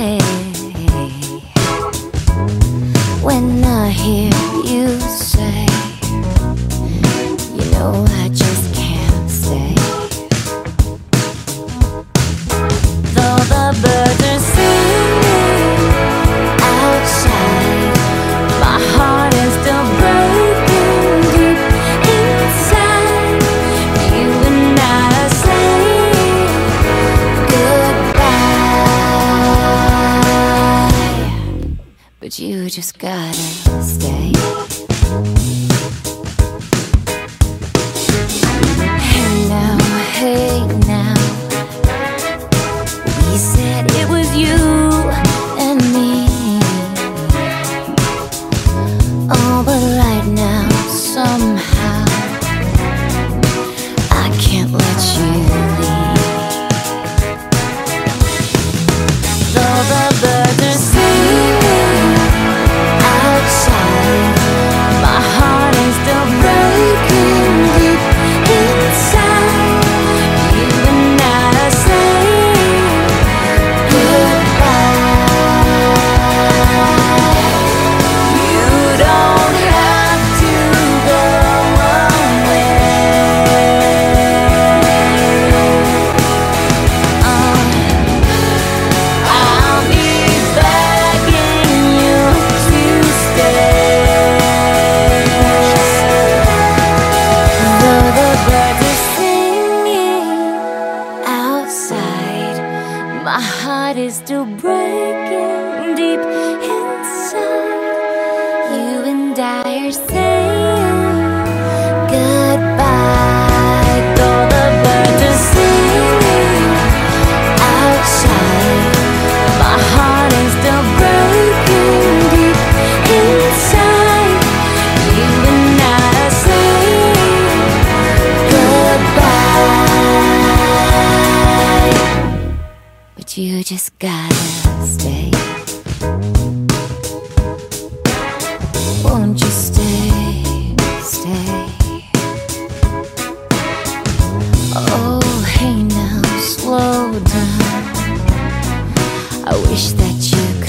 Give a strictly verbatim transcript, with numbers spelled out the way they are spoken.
stay. When I hear you say, you know I just can't stay. Though the birds are singing outside, my heart is still breaking deep inside. You and I are saying goodbye, but you just gotta stay. Hey now, hey now, we said it was you and me. Oh, but right now, somehow, I can't let you leave. Though the birds are singing outside, my heart is still breaking deep inside. You and I are saying goodbye. You don't have to go away. Uh, I'll be begging you to stay. Though the birds are singing outside, my heart is still breaking deep inside. You and I are saying goodbye. Though the birds are singing outside, my heart is still breaking deep inside. You and I are saying goodbye, but you just gotta stay. Won't you stay, stay? Oh, hey now, slow down. I wish that you